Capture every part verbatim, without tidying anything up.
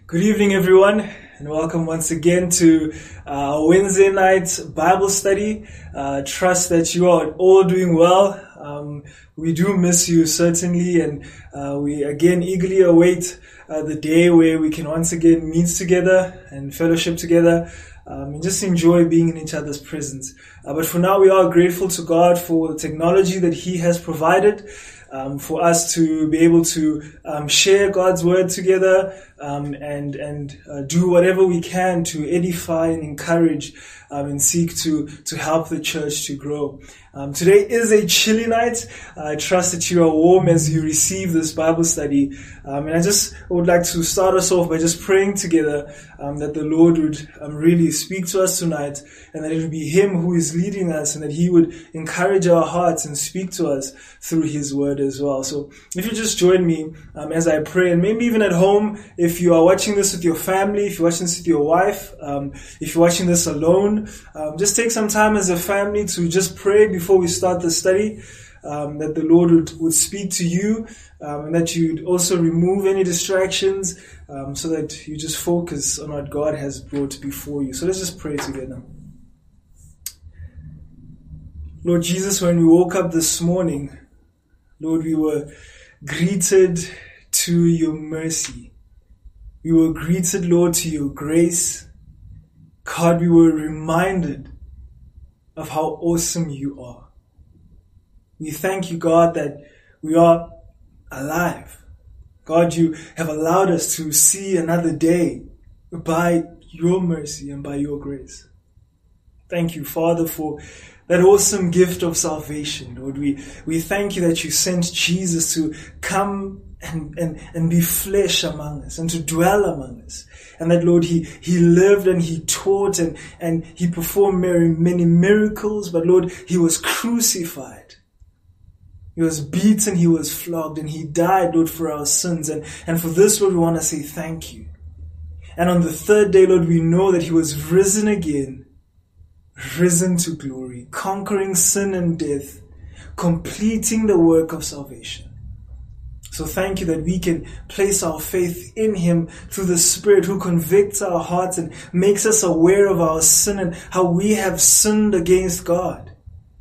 Good evening, everyone, and welcome once again to our Wednesday night Bible study. Uh, trust that you are all doing well. Um, we do miss you, certainly, and uh, we again eagerly await uh, the day where we can once again meet together and fellowship together um, and just enjoy being in each other's presence. Uh, but for now, we are grateful to God for the technology that He has provided. Um, for us to be able to um, share God's word together um, and and uh, do whatever we can to edify and encourage um, and seek to to help the church to grow. Um, today is a chilly night. I trust that you are warm as you receive this Bible study. Um, and I just would like to start us off by just praying together um, that the Lord would um, really speak to us tonight, and that it would be Him who is leading us, and that He would encourage our hearts and speak to us through His word as well. So if you just join me um, as I pray, and maybe even at home, if you are watching this with your family, if you're watching this with your wife, um, if you're watching this alone, um, just take some time as a family to just pray before we start the study, um, that the Lord would, would speak to you, um, and that you'd also remove any distractions, um, so that you just focus on what God has brought before you. So let's just pray together. Lord Jesus, when we woke up this morning, Lord, we were greeted to your mercy. We were greeted, Lord, to your grace. God, we were reminded of how awesome you are. We thank you, God, that we are alive. God, you have allowed us to see another day by your mercy and by your grace. Thank you, Father, for that awesome gift of salvation, Lord. We, we thank you that you sent Jesus to come and, and, and be flesh among us and to dwell among us. And that, Lord, He, He lived and He taught and, and He performed many, many miracles. But, Lord, He was crucified. He was beaten, He was flogged, and He died, Lord, for our sins. And, and for this, Lord, we want to say thank you. And on the third day, Lord, we know that He was risen again, risen to glory, conquering sin and death, completing the work of salvation. So thank you that we can place our faith in Him through the Spirit who convicts our hearts and makes us aware of our sin and how we have sinned against God.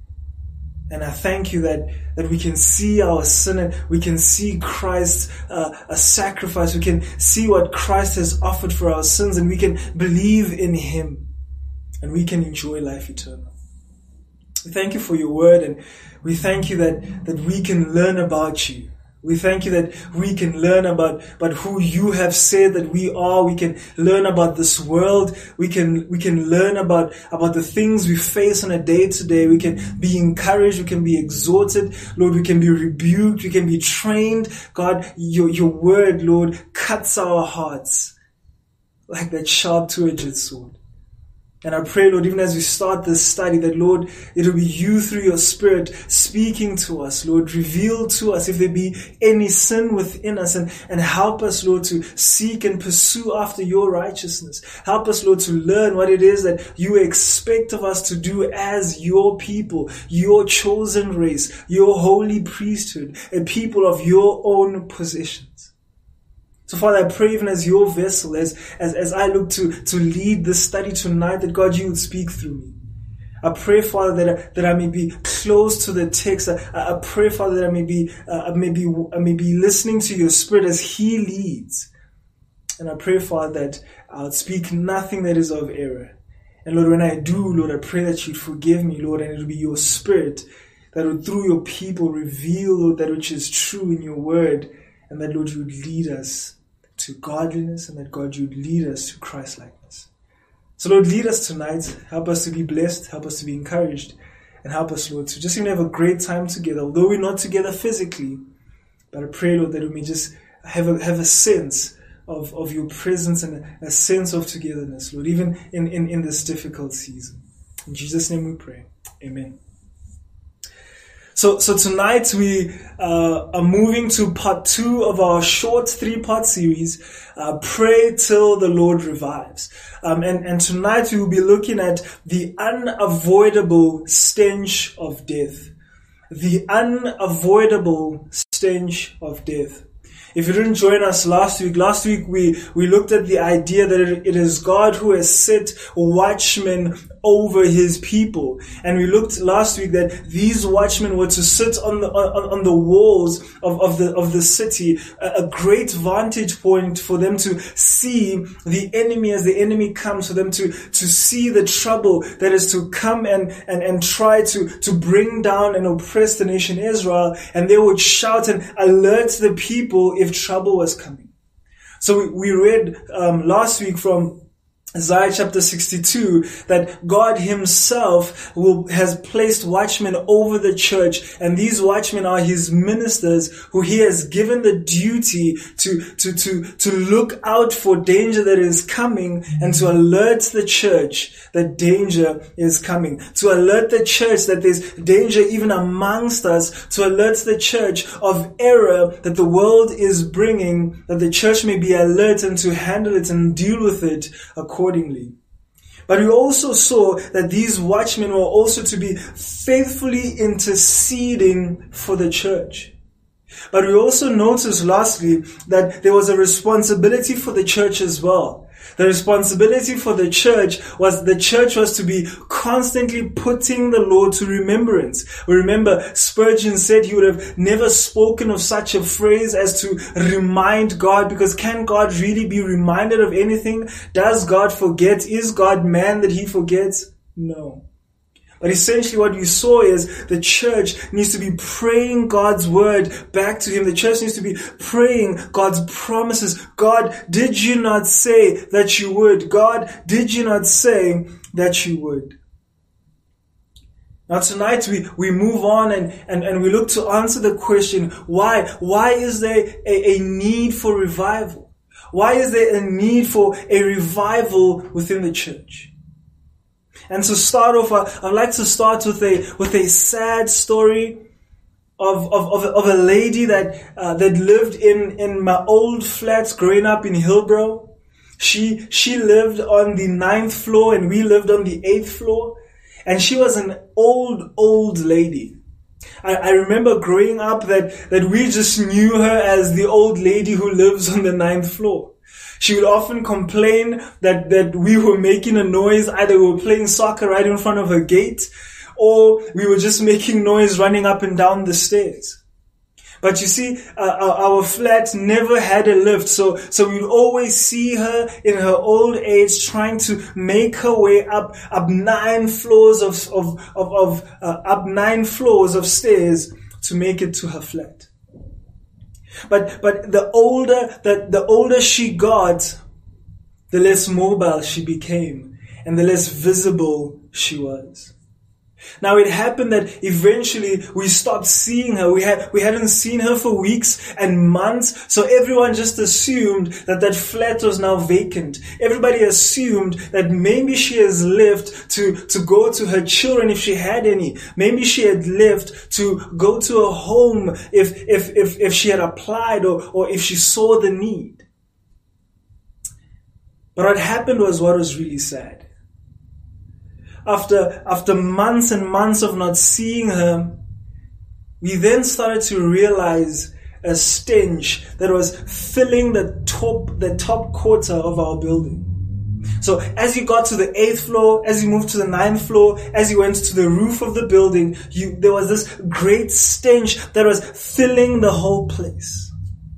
And I thank you that, that we can see our sin and we can see Christ's uh, a sacrifice. We can see what Christ has offered for our sins, and we can believe in Him, and we can enjoy life eternal. We thank you for your word, and we thank you that, that we can learn about you. We thank you that we can learn about, about who you have said that we are. We can learn about this world. We can, we can learn about, about the things we face on a day to day. We can be encouraged. We can be exhorted. Lord, we can be rebuked. We can be trained. God, your, your word, Lord, cuts our hearts like that sharp two-edged sword. And I pray, Lord, even as we start this study, that, Lord, it will be you through your Spirit speaking to us, Lord. Reveal to us if there be any sin within us, and, and help us, Lord, to seek and pursue after your righteousness. Help us, Lord, to learn what it is that you expect of us to do as your people, your chosen race, your holy priesthood, a people of your own possessions. So, Father, I pray even as your vessel, as, as, as I look to, to lead this study tonight, that, God, you would speak through me. I pray, Father, that I, that I may be close to the text. I, I pray, Father, that I may be, uh, I may be, I may be listening to your Spirit as He leads. And I pray, Father, that I would speak nothing that is of error. And Lord, when I do, Lord, I pray that you'd forgive me, Lord, and it would be your Spirit that would, through your people, reveal, Lord, that which is true in your word, and that, Lord, you would lead us to godliness, and that, God, you would lead us to Christ-likeness. So, Lord, lead us tonight. Help us to be blessed. Help us to be encouraged. And help us, Lord, to just even have a great time together, although we're not together physically. But I pray, Lord, that we may just have a, have a sense of, of your presence and a sense of togetherness, Lord, even in, in, in this difficult season. In Jesus' name we pray. Amen. So, so tonight we uh, are moving to part two of our short three-part series, uh, Pray Till the Lord Revives. Um, and, and tonight we will be looking at the unavoidable stench of death. The unavoidable stench of death. If you didn't join us last week, last week we, we looked at the idea that it, it is God who has set watchmen over his people. And we looked last week that these watchmen were to sit on the, on, on the walls of, of the, of the city, a, a great vantage point for them to see the enemy as the enemy comes, for them to, to see the trouble that is to come and, and, and try to, to bring down and oppress the nation Israel. And they would shout and alert the people if trouble was coming. So we, we read um, last week from Isaiah chapter sixty-two that God himself will, has placed watchmen over the church, and these watchmen are his ministers who he has given the duty to, to, to, to look out for danger that is coming and to alert the church that danger is coming, to alert the church that there's danger even amongst us, to alert the church of error that the world is bringing, that the church may be alert and to handle it and deal with it accordingly. But we also saw that these watchmen were also to be faithfully interceding for the church. But we also noticed lastly that there was a responsibility for the church as well. The responsibility for the church was the church was to be constantly putting the Lord to remembrance. We remember Spurgeon said he would have never spoken of such a phrase as to remind God, because can God really be reminded of anything? Does God forget? Is God man that he forgets? No. But essentially what we saw is the church needs to be praying God's word back to him. The church needs to be praying God's promises. God, did you not say that you would? God, did you not say that you would? Now tonight we, we move on and, and, and we look to answer the question, why? Why is there a, a need for revival? Why is there a need for a revival within the church? And to start off, I, I'd like to start with a with a sad story of of of, of a lady that uh, that lived in in my old flats growing up in Hillbrow. She she lived on the ninth floor and we lived on the eighth floor, and she was an old old lady. I, I remember growing up that that we just knew her as the old lady who lives on the ninth floor. She would often complain that, that we were making a noise. Either we were playing soccer right in front of her gate, or we were just making noise running up and down the stairs. But you see, uh, our, our flat never had a lift, so so we'd always see her in her old age trying to make her way up up nine floors of of of, of uh, up nine floors of stairs to make it to her flat. But but the older that the older she got, the less mobile she became, and the less visible she was. Now it happened that eventually we stopped seeing her. We had we hadn't seen her for weeks and months, so everyone just assumed that that flat was now vacant. Everybody assumed that maybe she has left to to go to her children if she had any. Maybe she had left to go to a home if if if if she had applied or or if she saw the need. But what happened was what was really sad. After, after months and months of not seeing her, we then started to realize a stench that was filling the top, the top quarter of our building. So as you got to the eighth floor, as you moved to the ninth floor, as you went to the roof of the building, you, there was this great stench that was filling the whole place.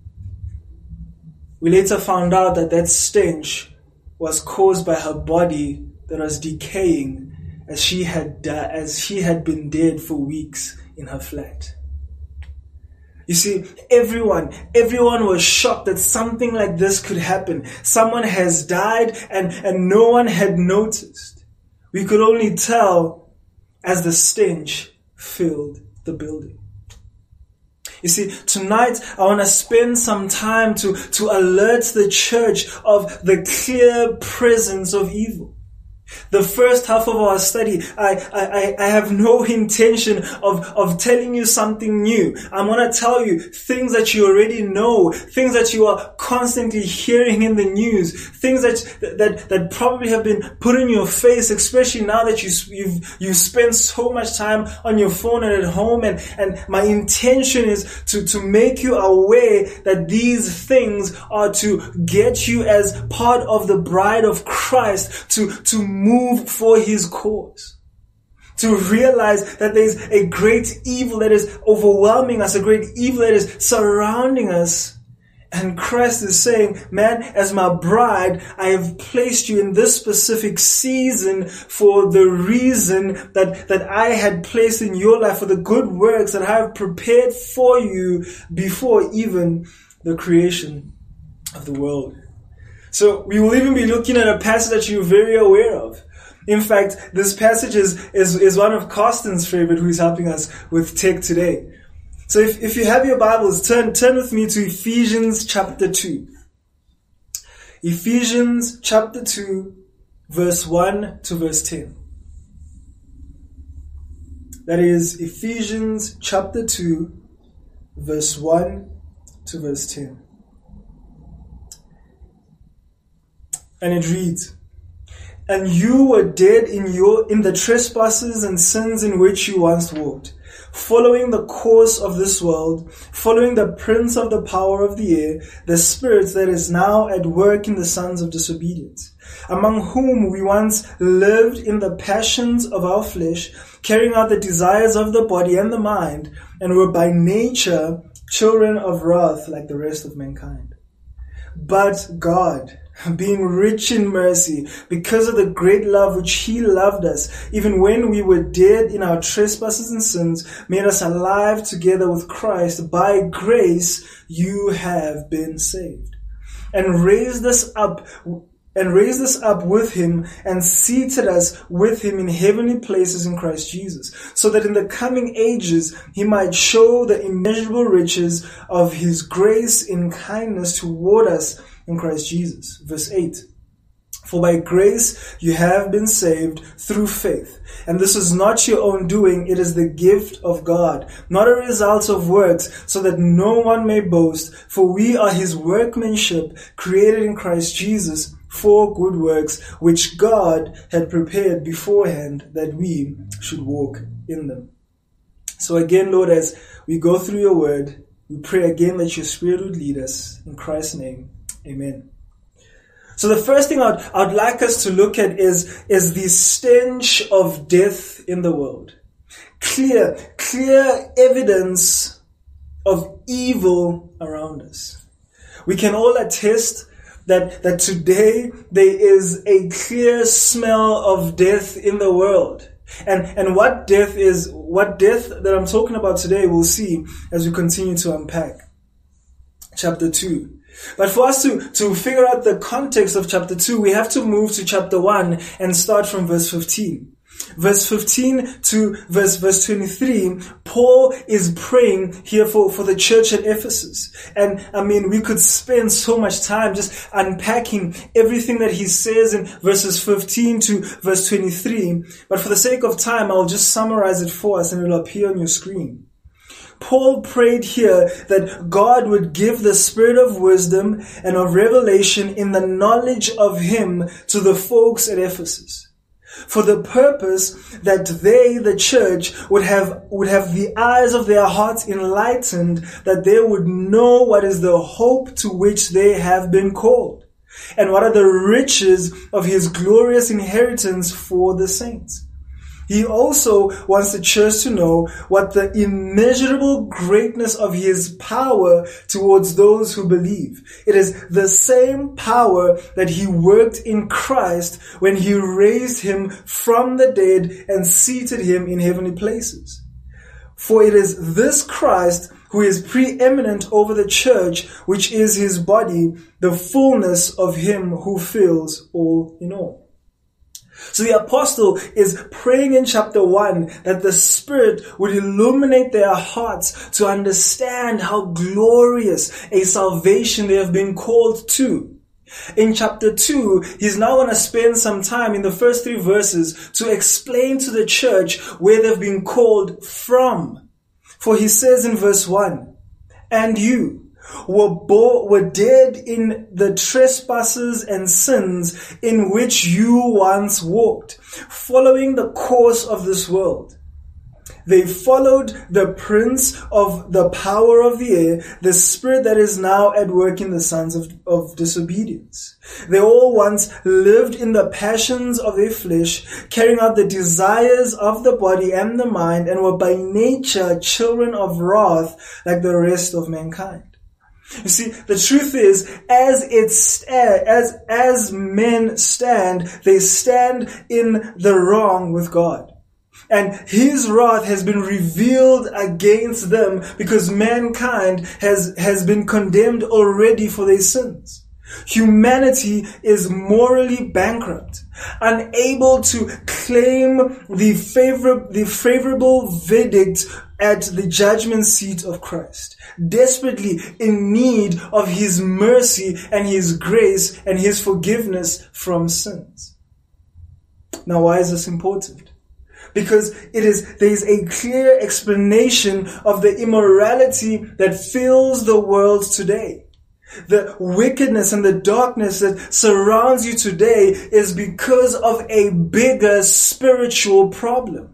We later found out that that stench was caused by her body that was decaying as she had di- as she had been dead for weeks in her flat. You see, everyone, everyone was shocked that something like this could happen. Someone has died and, and no one had noticed. We could only tell as the stench filled the building. You see, tonight I want to spend some time to, to alert the church of the clear presence of evil. The first half of our study, I, I, I have no intention of, of telling you something new. I'm going to tell you things that you already know, things that you are constantly hearing in the news, things that, that, that probably have been put in your face, especially now that you, you've, you spend so much time on your phone and at home. And, and my intention is to, to make you aware that these things are to get you as part of the bride of Christ, to, to move for his cause, to realize that there's a great evil that is overwhelming us, a great evil that is surrounding us. And Christ is saying, man, as my bride, I have placed you in this specific season for the reason that, that I had placed in your life, for the good works that I have prepared for you before even the creation of the world. So we will even be looking at a passage that you're very aware of. In fact, this passage is, is, is one of Carsten's favorite, who is helping us with tech today. So if, if you have your Bibles, turn, turn with me to Ephesians chapter two. Ephesians chapter two, verse one to verse ten. That is Ephesians chapter two, verse one to verse ten. And it reads, "And you were dead in your in the trespasses and sins in which you once walked, following the course of this world, following the prince of the power of the air, the spirit that is now at work in the sons of disobedience, among whom we once lived in the passions of our flesh, carrying out the desires of the body and the mind, and were by nature children of wrath like the rest of mankind. But God, being rich in mercy, because of the great love which he loved us, even when we were dead in our trespasses and sins, made us alive together with Christ. By grace you have been saved, and raised us up and raised us up with him, and seated us with him in heavenly places in Christ Jesus, so that in the coming ages he might show the immeasurable riches of his grace in kindness toward us in Christ Jesus." Verse eight. "For by grace you have been saved through faith. And this is not your own doing, it is the gift of God, not a result of works, so that no one may boast. For we are his workmanship, created in Christ Jesus for good works, which God had prepared beforehand that we should walk in them." So again, Lord, as we go through your word, we pray again that your Spirit would lead us. In Christ's name, amen. So the first thing I'd, I'd like us to look at is, is the stench of death in the world. Clear, clear evidence of evil around us. We can all attest that, that today there is a clear smell of death in the world. And, and what death is, what death that I'm talking about today, we'll see as we continue to unpack chapter two. But for us to, to figure out the context of chapter two, we have to move to chapter one and start from verse fifteen. Verse fifteen to verse, verse twenty-three, Paul is praying here for, for the church at Ephesus. And I mean, we could spend so much time just unpacking everything that he says in verses fifteen to verse twenty-three. But for the sake of time, I'll just summarize it for us and it'll appear on your screen. Paul prayed here that God would give the spirit of wisdom and of revelation in the knowledge of him to the folks at Ephesus, for the purpose that they, the church, would have, would have the eyes of their hearts enlightened, that they would know what is the hope to which they have been called, and what are the riches of his glorious inheritance for the saints. He also wants the church to know what the immeasurable greatness of his power towards those who believe. It is the same power that he worked in Christ when he raised him from the dead and seated him in heavenly places. For it is this Christ who is preeminent over the church, which is his body, the fullness of him who fills all in all. So the apostle is praying in chapter one that the Spirit would illuminate their hearts to understand how glorious a salvation they have been called to. In chapter two, he's now going to spend some time in the first three verses to explain to the church where they've been called from. For he says in verse one, "And you were born, were dead in the trespasses and sins in which you once walked, following the course of this world." They followed the prince of the power of the air, the spirit that is now at work in the sons of, of disobedience. They all once lived in the passions of their flesh, carrying out the desires of the body and the mind, and were by nature children of wrath like the rest of mankind. You see, the truth is, as it's, as, as men stand, they stand in the wrong with God. And his wrath has been revealed against them because mankind has, has been condemned already for their sins. Humanity is morally bankrupt, unable to claim the favor, the favorable verdict at the judgment seat of Christ, desperately in need of his mercy and his grace and his forgiveness from sins. Now, why is this important? Because it is, there is a clear explanation of the immorality that fills the world today. The wickedness and the darkness that surrounds you today is because of a bigger spiritual problem.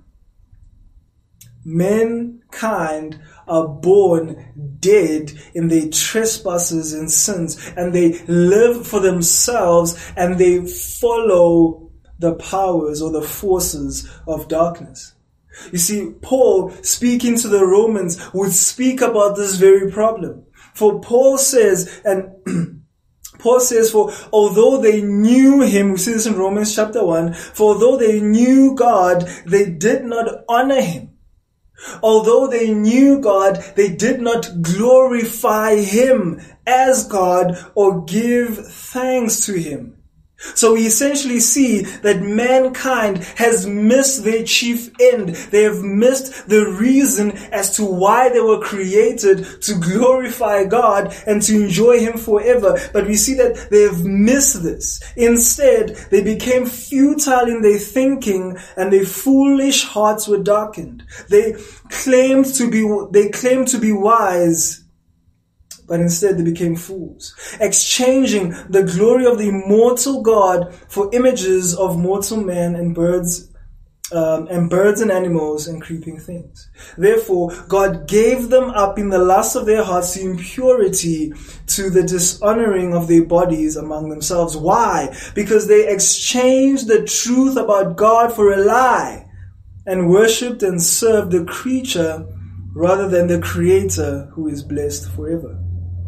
Mankind are born dead in their trespasses and sins, and they live for themselves, and they follow the powers or the forces of darkness. You see, Paul, speaking to the Romans, would speak about this very problem. For Paul says, and Paul says, for although they knew him, we see this in Romans chapter one, for although they knew God, they did not honor him. Although they knew God, they did not glorify him as God or give thanks to him. So we essentially see that mankind has missed their chief end. They have missed the reason as to why they were created, to glorify God and to enjoy him forever. But we see that they have missed this. Instead, they became futile in their thinking, and their foolish hearts were darkened. They claimed to be, they claimed to be wise, but instead they became fools, exchanging the glory of the immortal God for images of mortal men and birds, um, and birds and animals and creeping things. Therefore, God gave them up in the lust of their hearts to impurity, to the dishonoring of their bodies among themselves. Why? Because they exchanged the truth about God for a lie, and worshipped and served the creature rather than the Creator, who is blessed forever.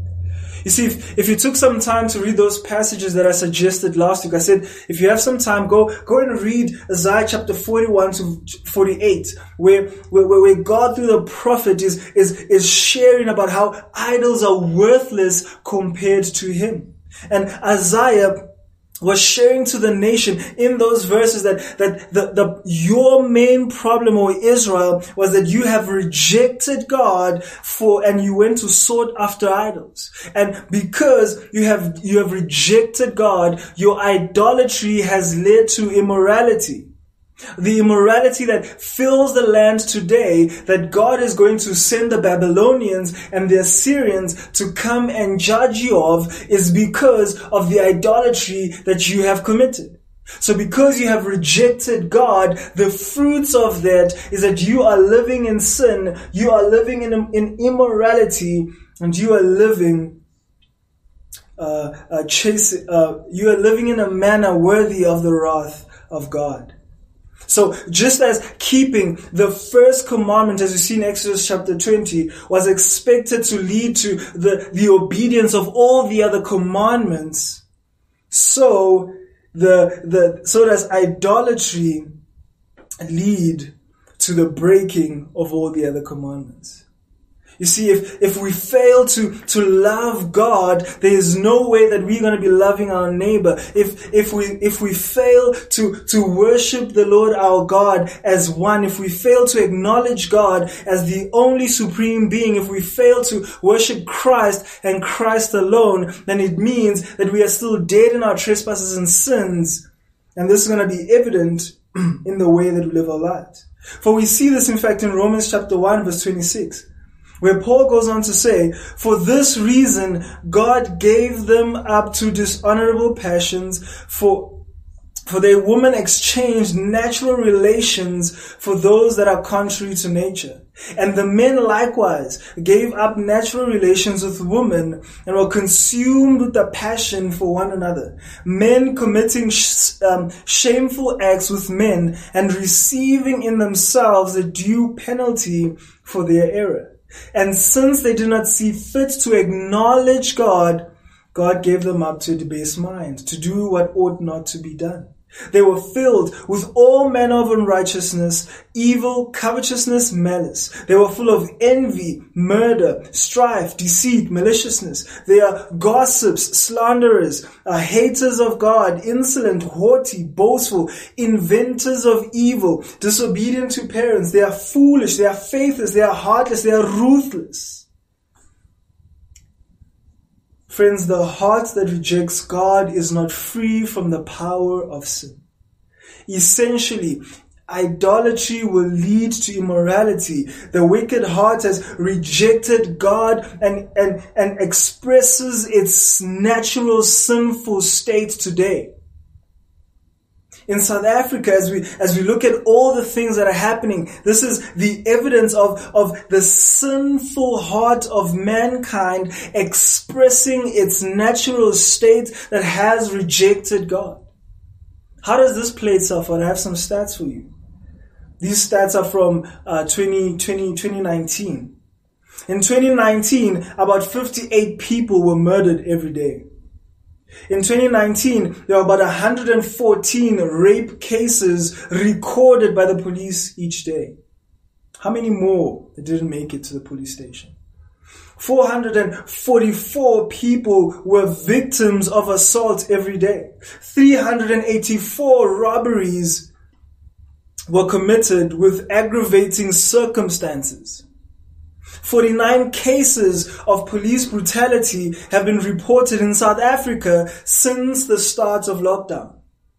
You see, if, if you took some time to read those passages that I suggested last week, I said, if you have some time, go go and read Isaiah chapter forty-one to forty-eight, where, where, where God through the prophet is, is, is sharing about how idols are worthless compared to him. And Isaiah was sharing to the nation in those verses that, that the, the, your main problem, O Israel, was that you have rejected God for, and you went to sought after idols. And because you have, you have rejected God, your idolatry has led to immorality. The immorality that fills the land today, that God is going to send the Babylonians and the Assyrians to come and judge you of, is because of the idolatry that you have committed. So because you have rejected God, the fruits of that is that you are living in sin, you are living in, in immorality, and you are living uh, uh, chase, uh, you are living in a manner worthy of the wrath of God. So just as keeping the first commandment, as you see in Exodus chapter twenty, was expected to lead to the, the obedience of all the other commandments, so the, the, so does idolatry lead to the breaking of all the other commandments. You see, if, if we fail to, to love God, there is no way that we're going to be loving our neighbor. If, if we, if we fail to, to worship the Lord our God as one, if we fail to acknowledge God as the only supreme being, if we fail to worship Christ and Christ alone, then it means that we are still dead in our trespasses and sins. And this is going to be evident in the way that we live our lives. For we see this, in fact, in Romans chapter one, verse twenty-six. Where Paul goes on to say, for this reason, God gave them up to dishonorable passions, for, for their women exchanged natural relations for those that are contrary to nature. And the men likewise gave up natural relations with women and were consumed with the passion for one another. Men committing sh- um, shameful acts with men and receiving in themselves a due penalty for their error. And since they did not see fit to acknowledge God, God gave them up to a debased mind, to do what ought not to be done. They were filled with all manner of unrighteousness, evil, covetousness, malice. They were full of envy, murder, strife, deceit, maliciousness. They are gossips, slanderers, are haters of God, insolent, haughty, boastful, inventors of evil, disobedient to parents. They are foolish, they are faithless, they are heartless, they are ruthless. Friends, the heart that rejects God is not free from the power of sin. Essentially, idolatry will lead to immorality. The wicked heart has rejected God and, and, and expresses its natural sinful state today. In South Africa, as we, as we look at all the things that are happening, this is the evidence of, of the sinful heart of mankind expressing its natural state that has rejected God. How does this play itself out? I have some stats for you. These stats are from uh, twenty twenty, twenty nineteen. In twenty nineteen, about fifty-eight people were murdered every day. In twenty nineteen, there were about one hundred fourteen rape cases recorded by the police each day. How many more that didn't make it to the police station? four hundred forty-four people were victims of assault every day. three hundred eighty-four robberies were committed with aggravating circumstances. forty-nine cases of police brutality have been reported in South Africa since the start of lockdown.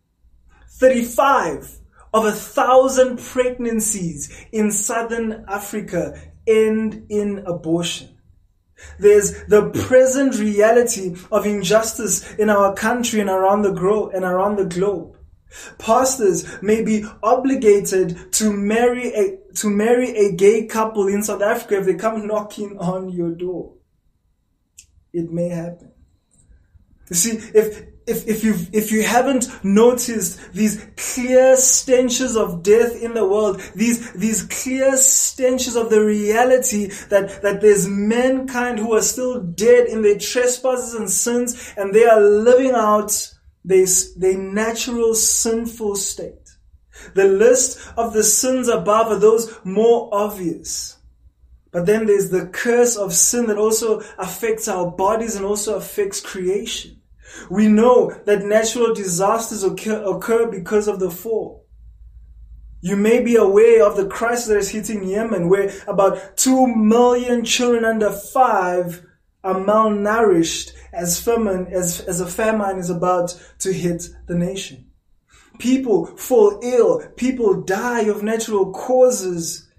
thirty-five of a thousand pregnancies in Southern Africa end in abortion. There's the present reality of injustice in our country and around the gro- and around the globe. Pastors may be obligated to marry a to marry a gay couple in South Africa if they come knocking on your door. It may happen. You see, if if if you if you haven't noticed these clear stenches of death in the world, these these clear stenches of the reality that that there's mankind who are still dead in their trespasses and sins, and they are living out their their natural sinful state. The list of the sins above are those more obvious. But then there's the curse of sin that also affects our bodies and also affects creation. We know that natural disasters occur, occur because of the fall. You may be aware of the crisis that is hitting Yemen, where about two million children under five are malnourished as famine, as, as a famine is about to hit the nation. People fall ill. People die of natural causes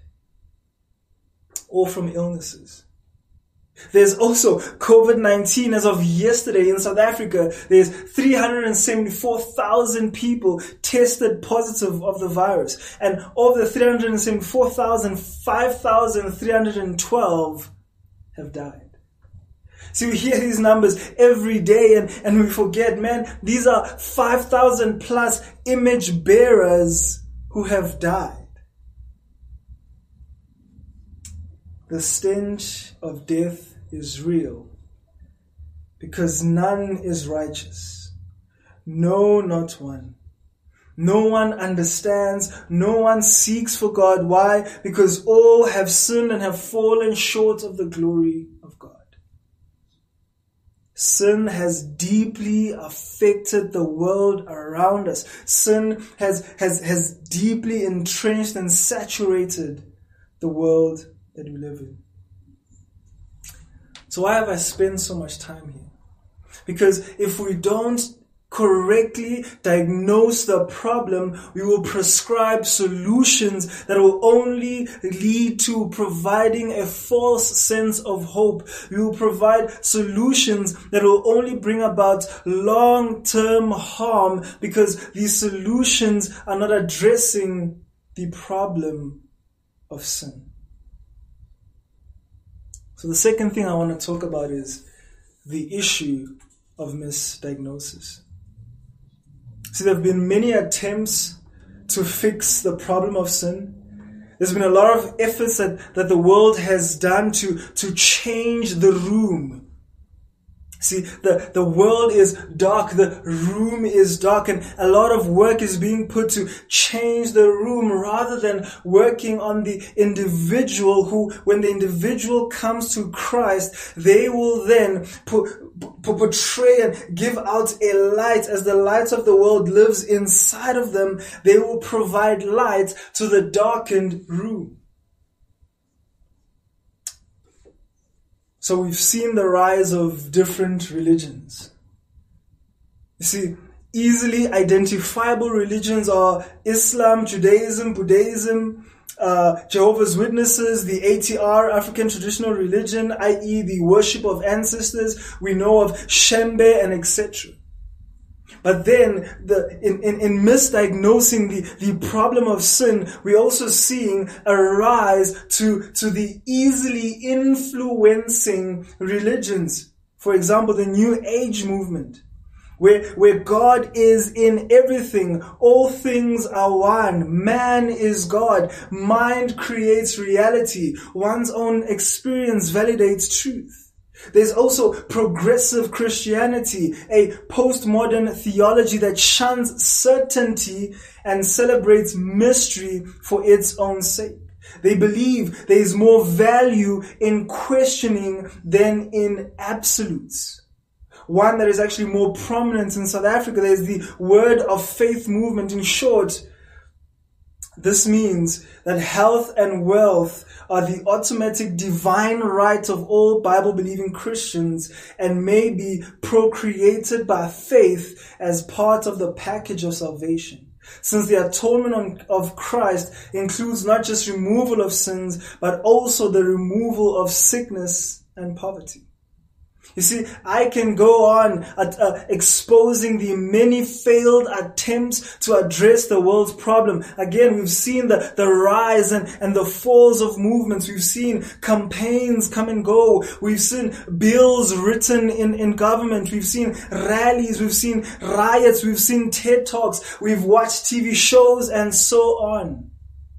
or from illnesses. There's also covid nineteen. As of yesterday in South Africa, there's three hundred seventy-four thousand people tested positive of the virus. And of the three hundred seventy-four thousand, five thousand three hundred twelve have died. See, we hear these numbers every day and, and we forget, man, these are five thousand plus image bearers who have died. The stench of death is real because none is righteous. No, not one. No one understands. No one seeks for God. Why? Because all have sinned and have fallen short of the glory of God. Sin has deeply affected the world around us. Sin has, has, has deeply entrenched and saturated the world that we live in. So why have I spent so much time here? Because if we don't correctly diagnose the problem, we will prescribe solutions that will only lead to providing a false sense of hope. We will provide solutions that will only bring about long-term harm because these solutions are not addressing the problem of sin. So the second thing I want to talk about is the issue of misdiagnosis. See, there have been many attempts to fix the problem of sin. There's been a lot of efforts that, that the world has done to, to change the room. See, the, the world is dark, the room is dark, and a lot of work is being put to change the room rather than working on the individual who, when the individual comes to Christ, they will then put, portray and give out a light. As the light of the world lives inside of them, they will provide light to the darkened room. So we've seen the rise of different religions. You see, easily identifiable religions are Islam, Judaism, Buddhism, uh, Jehovah's Witnesses, the A T R, African Traditional Religion, that is the worship of ancestors. We know of Shembe and et cetera. But then, the, in, in, in misdiagnosing the, the problem of sin, we're also seeing a rise to, to the easily influencing religions. For example, the New Age movement, where, where God is in everything. All things are one. Man is God. Mind creates reality. One's own experience validates truth. There's also progressive Christianity, a postmodern theology that shuns certainty and celebrates mystery for its own sake. They believe there is more value in questioning than in absolutes. One that is actually more prominent in South Africa, there's the Word of Faith movement. In short, this means that health and wealth are the automatic divine right of all Bible-believing Christians and may be procreated by faith as part of the package of salvation. Since the atonement of Christ includes not just removal of sins, but also the removal of sickness and poverty. You see, I can go on at, uh, exposing the many failed attempts to address the world's problem. Again, we've seen the, the rise and, and the falls of movements. We've seen campaigns come and go. We've seen bills written in, in government. We've seen rallies. We've seen riots. We've seen TED Talks. We've watched T V shows and so on.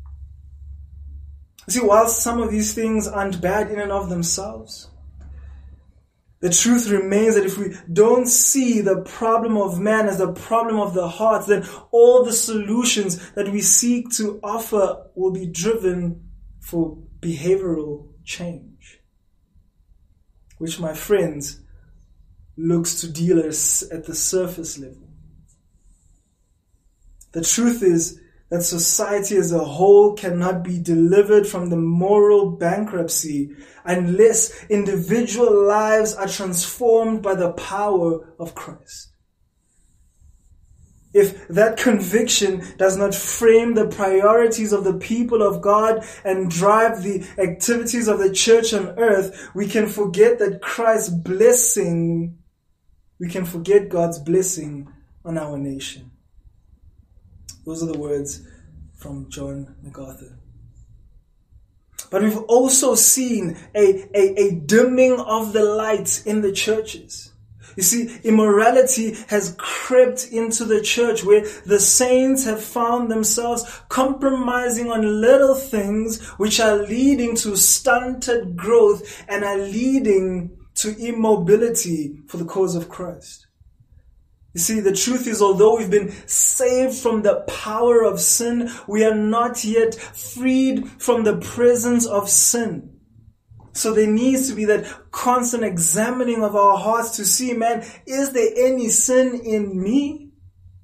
You see, while some of these things aren't bad in and of themselves, the truth remains that if we don't see the problem of man as the problem of the heart, then all the solutions that we seek to offer will be driven for behavioral change, which, my friends, looks to deal at the surface level. The truth is that society as a whole cannot be delivered from the moral bankruptcy unless individual lives are transformed by the power of Christ. If that conviction does not frame the priorities of the people of God and drive the activities of the church on earth, we can forget that Christ's blessing, we can forget God's blessing on our nation. Those are the words from John MacArthur. But we've also seen a, a, a dimming of the light in the churches. You see, immorality has crept into the church where the saints have found themselves compromising on little things which are leading to stunted growth and are leading to immobility for the cause of Christ. You see, the truth is, although we've been saved from the power of sin, we are not yet freed from the presence of sin. So there needs to be that constant examining of our hearts to see, man, is there any sin in me?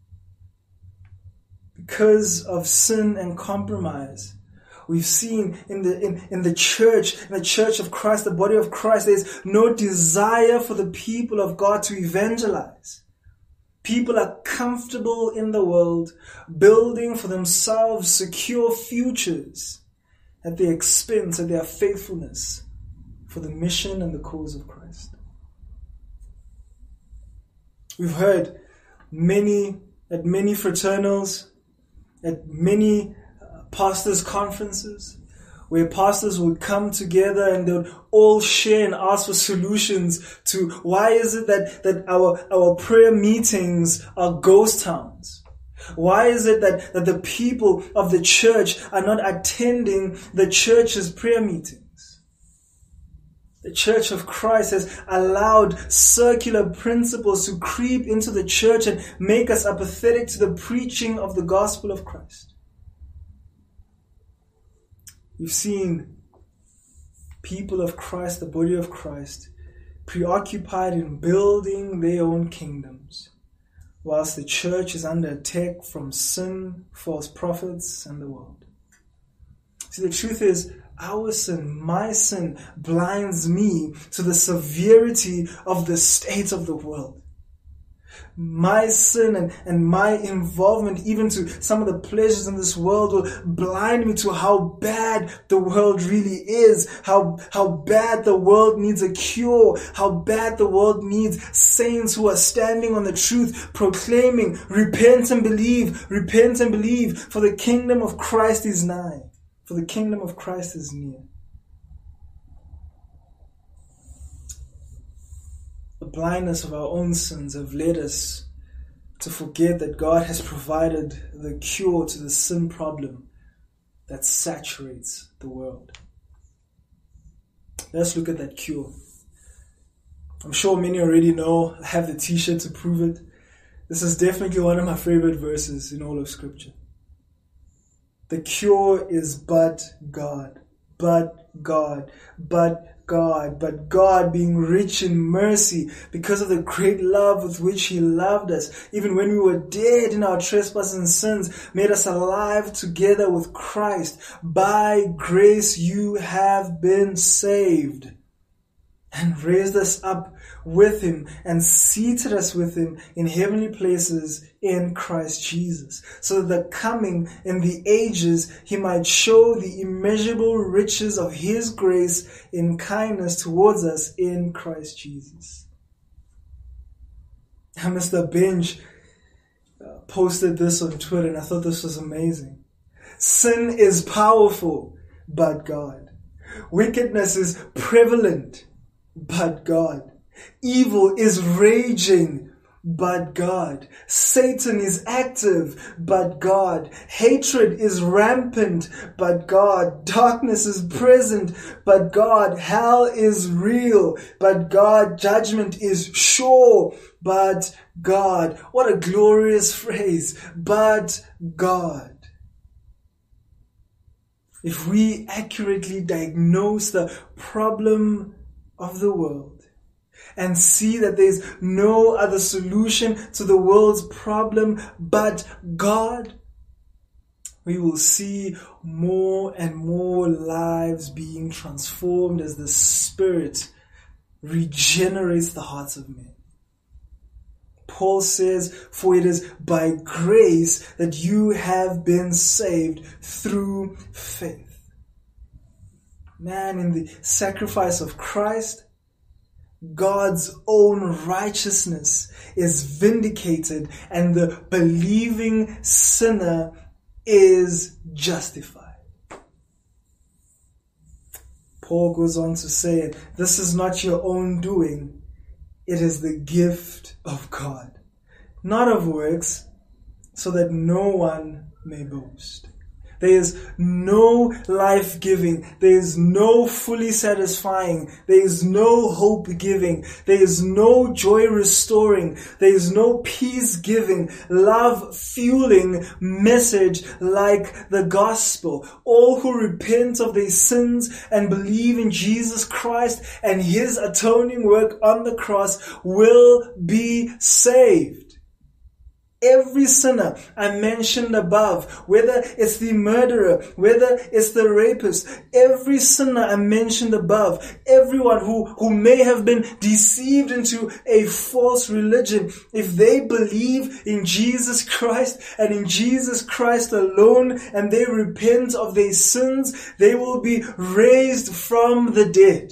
Because of sin and compromise. We've seen in the in, in the church, in the church of Christ, the body of Christ, there's no desire for the people of God to evangelize. People are comfortable in the world, building for themselves secure futures at the expense of their faithfulness for the mission and the cause of Christ. We've heard many, at many fraternals, at many pastors' conferences, where pastors would come together and they would all share and ask for solutions to why is it that, that our, our prayer meetings are ghost towns? Why is it that, that the people of the church are not attending the church's prayer meetings? The Church of Christ has allowed circular principles to creep into the church and make us apathetic to the preaching of the gospel of Christ. We've seen people of Christ, the body of Christ, preoccupied in building their own kingdoms, whilst the church is under attack from sin, false prophets, and the world. See, the truth is, our sin, my sin, blinds me to the severity of the state of the world. My sin and, and my involvement even to some of the pleasures in this world will blind me to how bad the world really is, how, how bad the world needs a cure, how bad the world needs saints who are standing on the truth, proclaiming, repent and believe, repent and believe, for the kingdom of Christ is nigh, for the kingdom of Christ is near. The blindness of our own sins have led us to forget that God has provided the cure to the sin problem that saturates the world. Let's look at that cure. I'm sure many already know, I have the t-shirt to prove it. This is definitely one of my favorite verses in all of Scripture. The cure is but God, but God, but God, but God being rich in mercy because of the great love with which He loved us, even when we were dead in our trespasses and sins, made us alive together with Christ. By grace you have been saved, and raised us up with Him and seated us with Him in heavenly places in Christ Jesus, so that the coming in the ages He might show the immeasurable riches of His grace in kindness towards us in Christ Jesus. And Mister Benj uh, posted this on Twitter, and I thought this was amazing. Sin is powerful, but God. Wickedness is prevalent, but God. Evil is raging, but God. Satan is active, but God. Hatred is rampant, but God. Darkness is present, but God. Hell is real, but God. Judgment is sure, but God. What a glorious phrase, but God. If we accurately diagnose the problem of the world and see that there's no other solution to the world's problem but God, we will see more and more lives being transformed as the Spirit regenerates the hearts of men. Paul says, for it is by grace that you have been saved through faith. Man, in the sacrifice of Christ, God's own righteousness is vindicated and the believing sinner is justified. Paul goes on to say, this is not your own doing, it is the gift of God, not of works, so that no one may boast. There is no life-giving. There is no fully satisfying. There is no hope-giving. There is no joy-restoring. There is no peace-giving, love-fueling message like the gospel. All who repent of their sins and believe in Jesus Christ and His atoning work on the cross will be saved. Every sinner I mentioned above, whether it's the murderer, whether it's the rapist, every sinner I mentioned above, everyone who, who may have been deceived into a false religion, if they believe in Jesus Christ and in Jesus Christ alone, and they repent of their sins, they will be raised from the dead.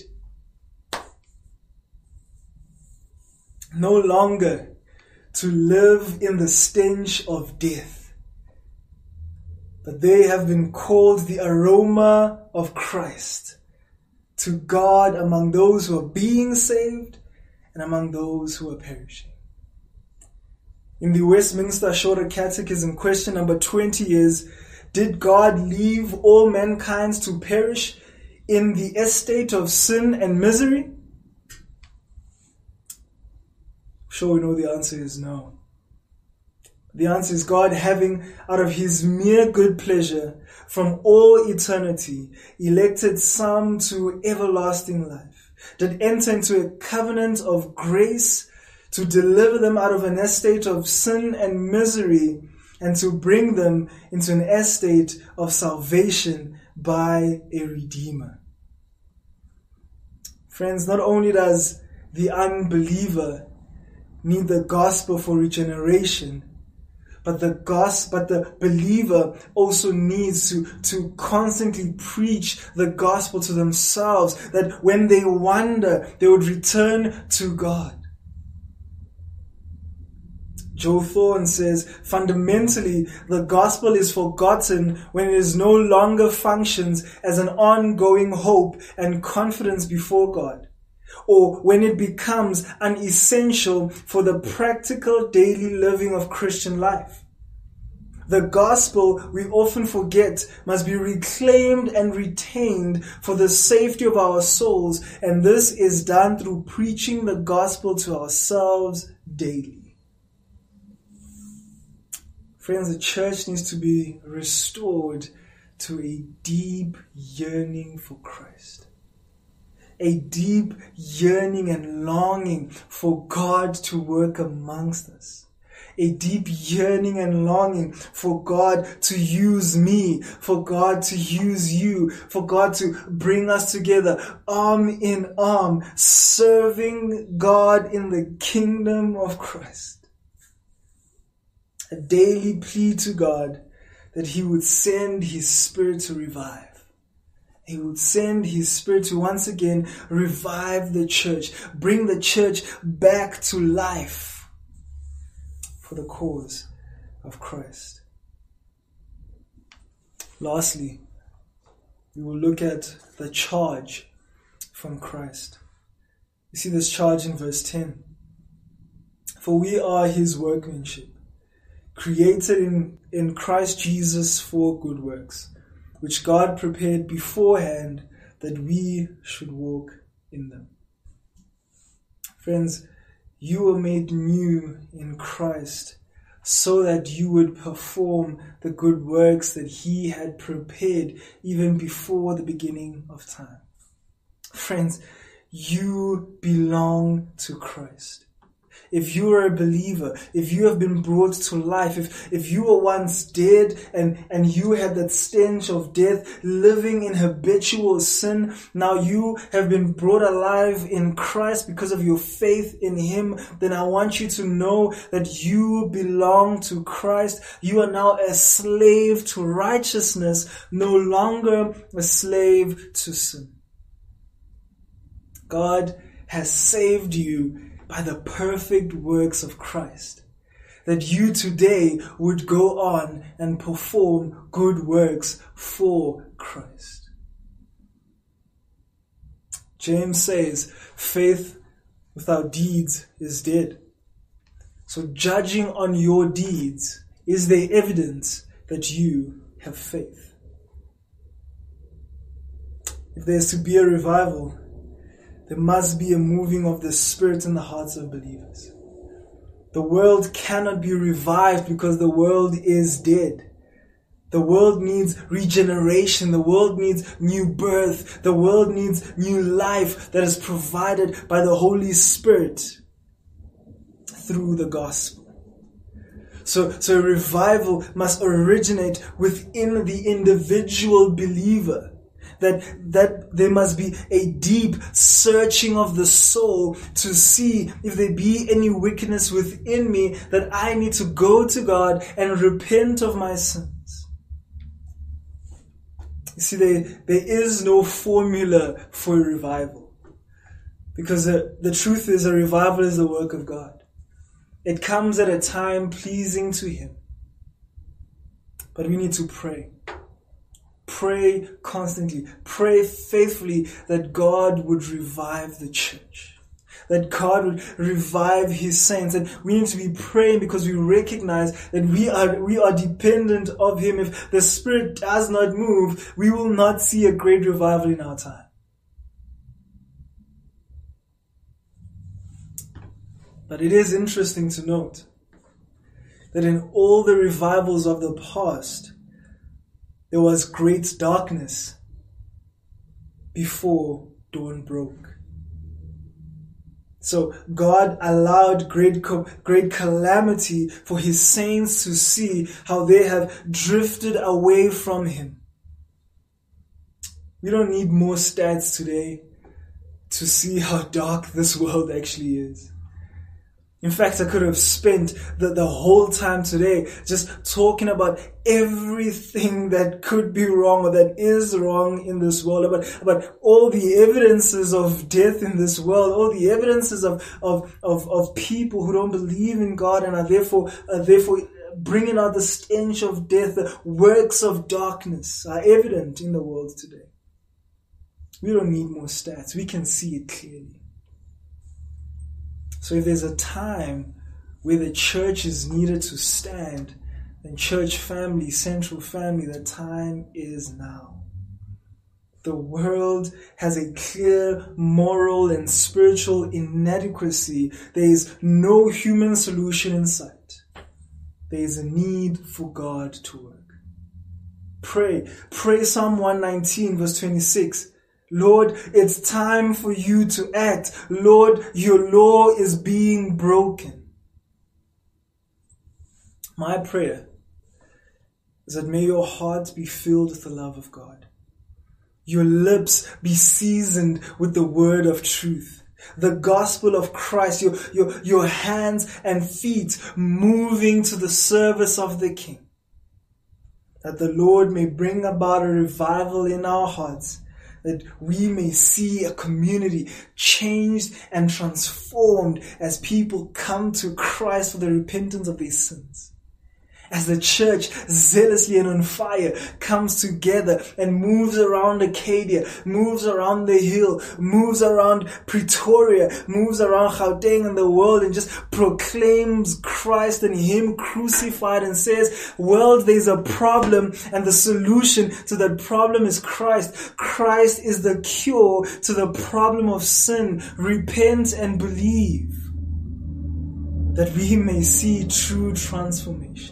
No longer to live in the stench of death, but they have been called the aroma of Christ to God among those who are being saved and among those who are perishing. In the Westminster Shorter Catechism, question number twenty is, did God leave all mankind to perish in the estate of sin and misery? Sure, we know the answer is no. The answer is God, having out of His mere good pleasure from all eternity elected some to everlasting life, did enter into a covenant of grace to deliver them out of an estate of sin and misery and to bring them into an estate of salvation by a Redeemer. Friends, not only does the unbeliever need the gospel for regeneration, but the gospel, but the believer also needs to, to constantly preach the gospel to themselves, that when they wander, they would return to God. Joe Thorne says, fundamentally, the gospel is forgotten when it is no longer functions as an ongoing hope and confidence before God, or when it becomes unessential for the practical daily living of Christian life. The gospel, we often forget, must be reclaimed and retained for the safety of our souls, and this is done through preaching the gospel to ourselves daily. Friends, the church needs to be restored to a deep yearning for Christ. A deep yearning and longing for God to work amongst us. A deep yearning and longing for God to use me, for God to use you, for God to bring us together arm in arm, serving God in the kingdom of Christ. A daily plea to God that He would send His Spirit to revive. He would send His Spirit to once again revive the church, bring the church back to life for the cause of Christ. Lastly, we will look at the charge from Christ. You see this charge in verse ten. For we are His workmanship, created in, in Christ Jesus for good works, which God prepared beforehand that we should walk in them. Friends, you were made new in Christ so that you would perform the good works that He had prepared even before the beginning of time. Friends, you belong to Christ. If you are a believer, if you have been brought to life, if, if you were once dead and, and you had that stench of death living in habitual sin, now you have been brought alive in Christ because of your faith in Him, then I want you to know that you belong to Christ. You are now a slave to righteousness, no longer a slave to sin. God has saved you by the perfect works of Christ, that you today would go on and perform good works for Christ. James says, faith without deeds is dead. So judging on your deeds, is there evidence that you have faith? if there's to be a revival, there must be a moving of the Spirit in the hearts of believers. The world cannot be revived because the world is dead. The world needs regeneration. The world needs new birth. The world needs new life that is provided by the Holy Spirit through the gospel. So, so revival must originate within the individual believer. That, that there must be a deep searching of the soul to see if there be any wickedness within me, that I need to go to God and repent of my sins. You see, there, there is no formula for a revival. Because the, the truth is, a revival is the work of God. It comes at a time pleasing to Him. But we need to pray. Pray constantly. Pray faithfully that God would revive the church. That God would revive His saints. And we need to be praying because we recognize that we are, we are dependent of Him. If the Spirit does not move, we will not see a great revival in our time. But it is interesting to note that in all the revivals of the past, there was great darkness before dawn broke. So God allowed great, great calamity for His saints to see how they have drifted away from Him. We don't need more stats today to see how dark this world actually is. In fact, I could have spent the, the whole time today just talking about everything that could be wrong or that is wrong in this world, about, about all the evidences of death in this world, all the evidences of, of, of, of people who don't believe in God and are therefore, are therefore bringing out the stench of death. The works of darkness are evident in the world today. We don't need more stats. We can see it clearly. So if there's a time where the church is needed to stand, then church family, central family, the time is now. The world has a clear moral and spiritual inadequacy. There is no human solution in sight. There is a need for God to work. Pray. Pray Psalm one nineteen verse twenty-six. Lord, it's time for you to act. Lord, your law is being broken. My prayer is that may your heart be filled with the love of God. Your lips be seasoned with the word of truth. The gospel of Christ, your, your, your hands and feet moving to the service of the King. That the Lord may bring about a revival in our hearts, that we may see a community changed and transformed as people come to Christ for the repentance of their sins. As the church, zealously and on fire, comes together and moves around Acadia, moves around the hill, moves around Pretoria, moves around Gauteng and the world, and just proclaims Christ and Him crucified and says, world, there's a problem and the solution to that problem is Christ. Christ is the cure to the problem of sin. Repent and believe, that we may see true transformation.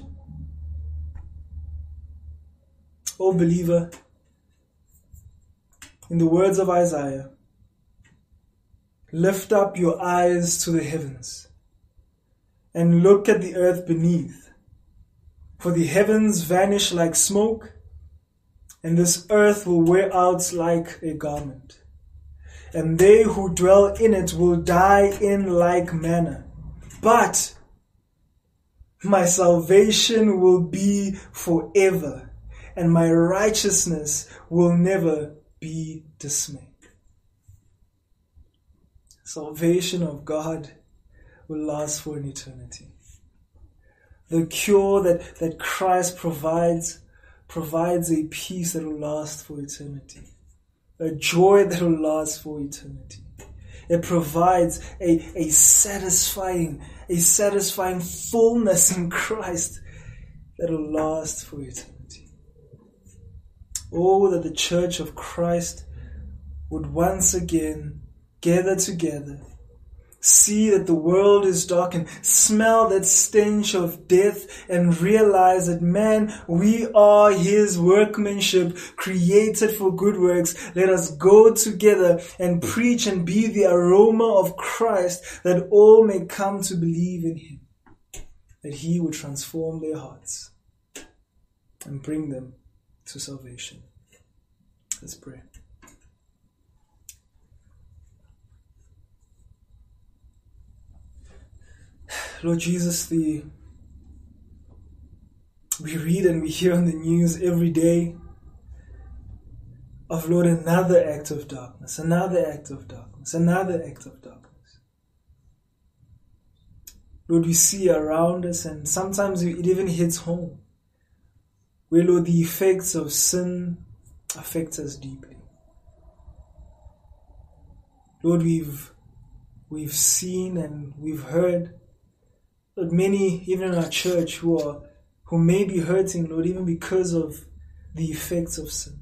O believer, in the words of Isaiah, lift up your eyes to the heavens and look at the earth beneath. For the heavens vanish like smoke, and this earth will wear out like a garment. And they who dwell in it will die in like manner. But my salvation will be forever, and my righteousness will never be dismayed. Salvation of God will last for an eternity. The cure that, that Christ provides, provides a peace that will last for eternity. A joy that will last for eternity. It provides a, a satisfying, a satisfying fullness in Christ that will last for eternity. Oh, that the church of Christ would once again gather together, see that the world is dark and smell that stench of death and realize that, man, we are His workmanship created for good works. Let us go together and preach and be the aroma of Christ, that all may come to believe in Him, that He would transform their hearts and bring them to salvation. Let's pray. Lord Jesus, the we read and we hear on the news every day of, Lord, another act of darkness, another act of darkness, another act of darkness. Lord, we see around us, and sometimes it even hits home, where, Lord, the effects of sin affect us deeply. Lord, we've we've seen and we've heard, Lord, many, even in our church, who are who may be hurting, Lord, even because of the effects of sin.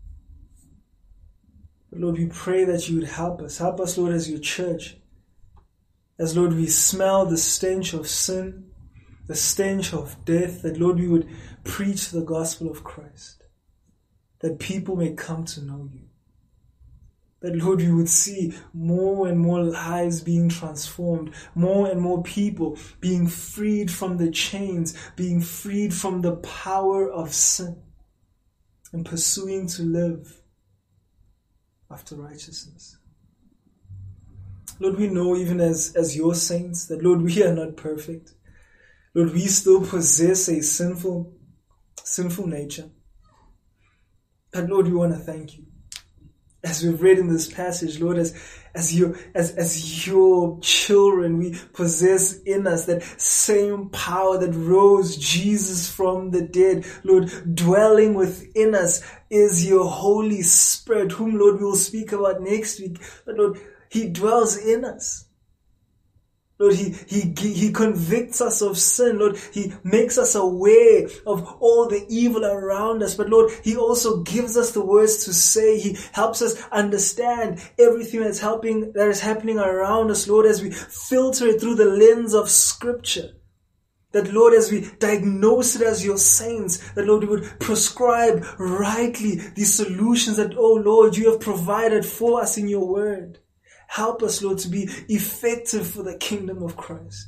But Lord, we pray that you would help us. Help us, Lord, as your church. As, Lord, we smell the stench of sin, the stench of death, that, Lord, we would preach the gospel of Christ, that people may come to know you. That, Lord, we would see more and more lives being transformed, more and more people being freed from the chains, being freed from the power of sin, and pursuing to live after righteousness. Lord, we know even as, as your saints that, Lord, we are not perfect. Lord, we still possess a sinful, sinful nature. But Lord, we want to thank you. As we've read in this passage, Lord, as, as, your, as, as your children, we possess in us that same power that rose Jesus from the dead. Lord, dwelling within us is your Holy Spirit, whom, Lord, we will speak about next week. But Lord, He dwells in us. Lord, he, he, he convicts us of sin. Lord, He makes us aware of all the evil around us. But Lord, He also gives us the words to say. He helps us understand everything that's helping, that is happening around us, Lord, as we filter it through the lens of Scripture. That, Lord, as we diagnose it as your saints, that, Lord, we would prescribe rightly the solutions that, oh Lord, you have provided for us in your word. Help us, Lord, to be effective for the kingdom of Christ.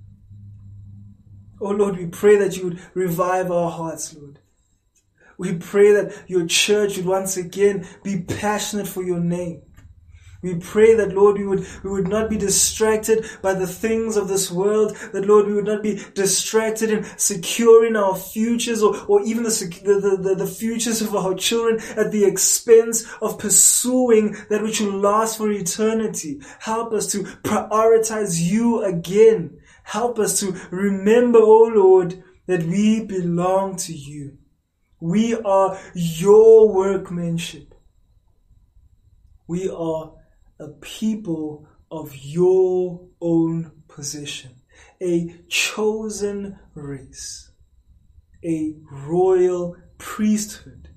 Oh, Lord, we pray that you would revive our hearts, Lord. We pray that your church would once again be passionate for your name. We pray that, Lord, we would, we would not be distracted by the things of this world. That, Lord, we would not be distracted in securing our futures or, or even the, the, the, the futures of our children at the expense of pursuing that which will last for eternity. Help us to prioritize you again. Help us to remember, oh Lord, that we belong to you. We are your workmanship. We are a people of your own possession, a chosen race, a royal priesthood,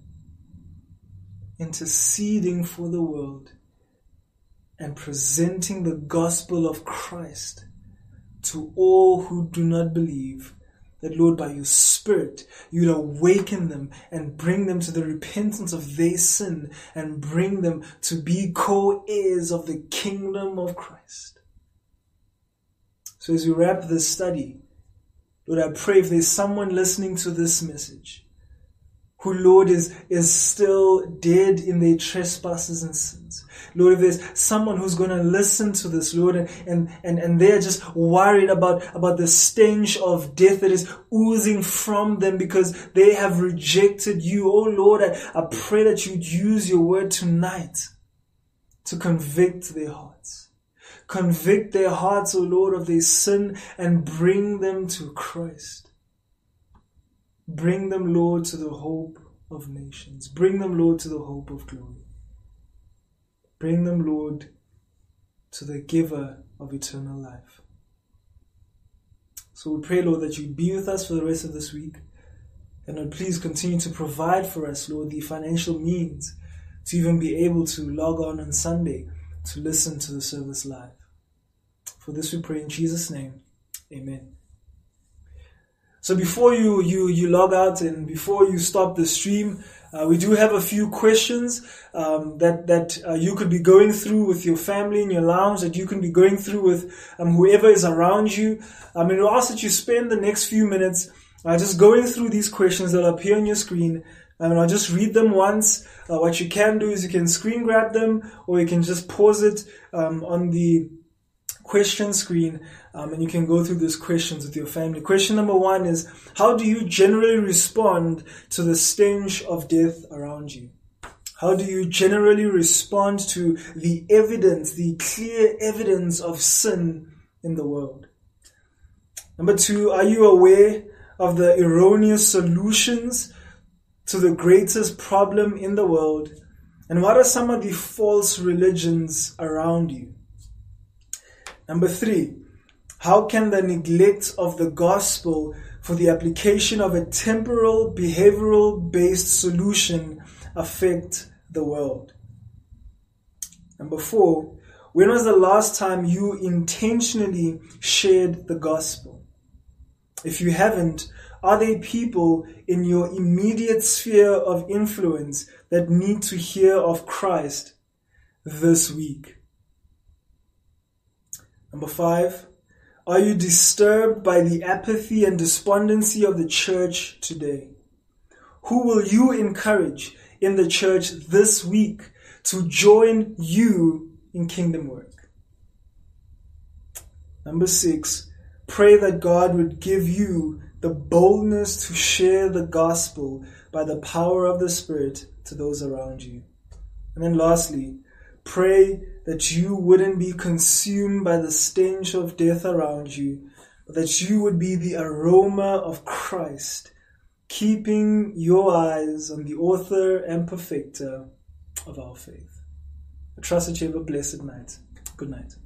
interceding for the world and presenting the gospel of Christ to all who do not believe. That, Lord, by your Spirit, you'd awaken them and bring them to the repentance of their sin and bring them to be co-heirs of the kingdom of Christ. So as we wrap this study, Lord, I pray if there's someone listening to this message who, Lord, is, is still dead in their trespasses and sins. Lord, if there's someone who's going to listen to this, Lord, and, and, and, and they're just worried about, about the stench of death that is oozing from them because they have rejected you. Oh, Lord, I, I pray that you'd use your word tonight to convict their hearts. Convict their hearts, oh Lord, of their sin and bring them to Christ. Bring them, Lord, to the hope of nations. Bring them, Lord, to the hope of glory. Bring them, Lord, to the giver of eternal life. So we pray, Lord, that you be with us for the rest of this week. And Lord, please continue to provide for us, Lord, the financial means to even be able to log on on Sunday to listen to the service live. For this we pray in Jesus' name. Amen. So before you, you, you log out and before you stop the stream, uh, we do have a few questions um, that, that uh, you could be going through with your family in your lounge, that you can be going through with um, whoever is around you. I mean, we ask that you spend the next few minutes uh, just going through these questions that appear on your screen. And I'll just read them once. Uh, what you can do is you can screen grab them, or you can just pause it um, on the question screen, um, and you can go through these questions with your family. Question number one is, how do you generally respond to the stench of death around you? How do you generally respond to the evidence, the clear evidence of sin in the world? Number two, are you aware of the erroneous solutions to the greatest problem in the world? And what are some of the false religions around you? Number three, how can the neglect of the gospel for the application of a temporal, behavioral-based solution affect the world? Number four, when was the last time you intentionally shared the gospel? If you haven't, are there people in your immediate sphere of influence that need to hear of Christ this week? Number five, are you disturbed by the apathy and despondency of the church today? Who will you encourage in the church this week to join you in kingdom work? Number six, pray that God would give you the boldness to share the gospel by the power of the Spirit to those around you. And then lastly, pray that you wouldn't be consumed by the stench of death around you, but that you would be the aroma of Christ, keeping your eyes on the author and perfecter of our faith. I trust that you have a blessed night. Good night.